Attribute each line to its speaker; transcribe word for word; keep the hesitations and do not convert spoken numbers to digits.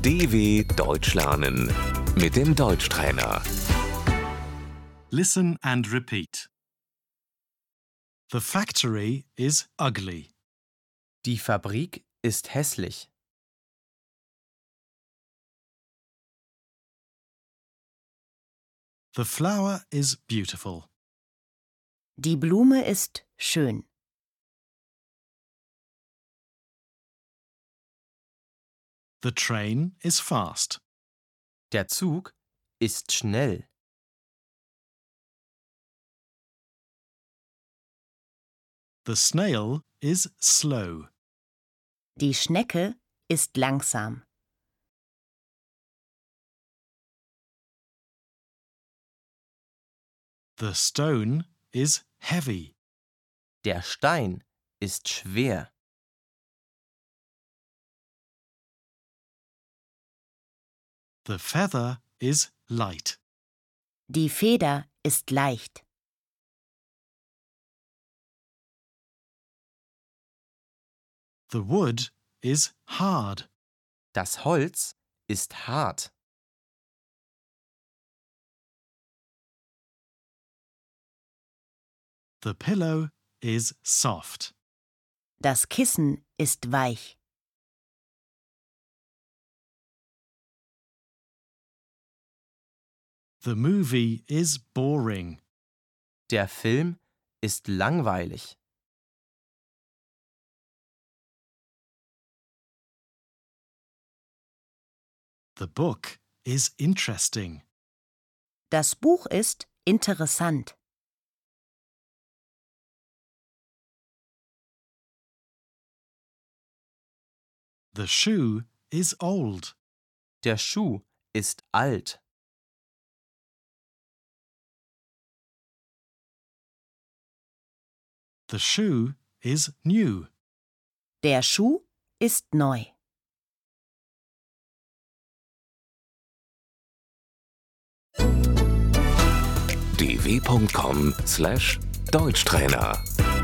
Speaker 1: D W Deutsch lernen mit dem Deutschtrainer.
Speaker 2: Listen and repeat. The factory is ugly.
Speaker 3: Die Fabrik ist hässlich.
Speaker 2: The flower is beautiful.
Speaker 4: Die Blume ist schön.
Speaker 2: The train is fast.
Speaker 3: Der Zug ist schnell.
Speaker 2: The snail is slow.
Speaker 4: Die Schnecke ist langsam.
Speaker 2: The stone is heavy.
Speaker 3: Der Stein ist schwer.
Speaker 2: The feather is light.
Speaker 4: Die Feder ist leicht.
Speaker 2: The wood is hard.
Speaker 3: Das Holz ist hart.
Speaker 2: The pillow is soft.
Speaker 4: Das Kissen ist weich.
Speaker 2: The movie is boring.
Speaker 3: Der Film ist langweilig.
Speaker 2: The book is interesting.
Speaker 4: Das Buch ist interessant.
Speaker 2: The shoe is old.
Speaker 3: Der Schuh ist alt.
Speaker 2: The shoe is new.
Speaker 4: Der Schuh ist neu.
Speaker 1: d w punkt com slash Deutschtrainer